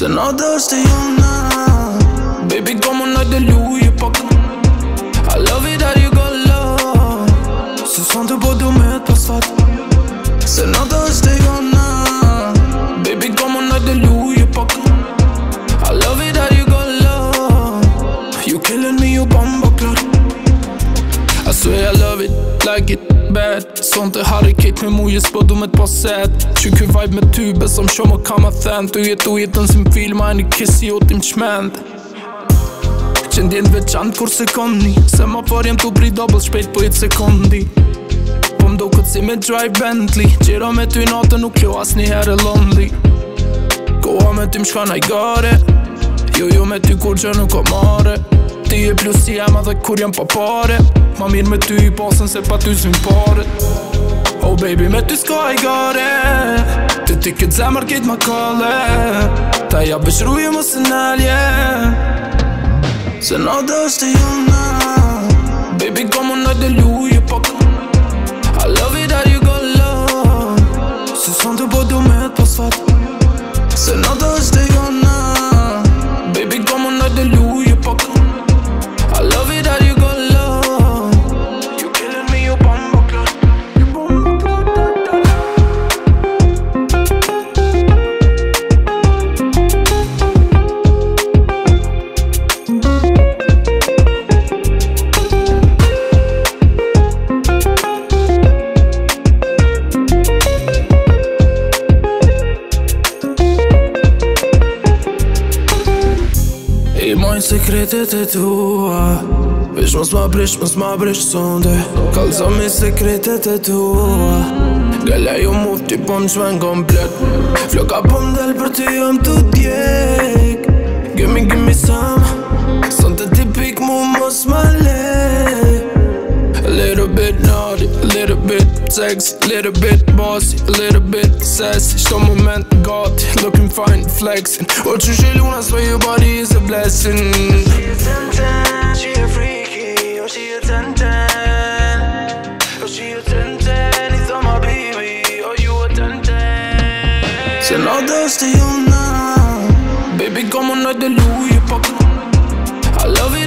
Se nata është e jona, baby come on hajde luje pak. I love it that you go low, se son të po du me t'pas fat. Se nata është e jona, baby come on hajde luje pak. I love it that you go low, you killing me, you bomba klar. I swear I love it, like it, bad. Sånt det här är kit med muje spå du med på set. Tjuky vibe med tube som shumë ka ma thend. Tu jetën si m'film a një kisi o tim qmend. Që ndjen veçant kur sekondi, se ma par jem t'u bri double shpejt po jetë sekundi. Po m'do këtë si me drive Bentley, qera me ty natë nuk lo as një herë lonely. Koha me ty m'shka najgare, jo me ty kur që nuk o mare. Ti e plus si ema dhe kur jam pa pare, ma mirë me ty i pasën se pa ty s'vim pare. Oh baby me ty s'ka i gare, ti këtë zemër kejt ma kalle. Ta ja beshruje më së nalje, se nata është e jona, baby come on hajde luje pak. I love it that you go low, se son të po du me t'pas fat. Se nata është e jona, baby come on hajde luje pak. I love it that you go low, you killing me, you bomba klar. You bomba klar. I mojnë sekretet e tua, veç mos ma brish sonde. Kalzomi sekretet e tua, gala jo muf ti po m'qmen komplet. Floka po m'del për ty jam t'u djek. Gimme some, son të tipik mu mos ma le. A little bit naughty, a little bit sexy, a little bit bossy, a little bit sassy. Shto moment gati, looking fine, flexing. O që shiluna so your body is a blessing. She a 10-10, she a freaky, oh she a 10-10. Oh she a 10-10, it's on my baby, oh you a 10-10. Se nata është e jona, baby come on hajde luje pak. I love it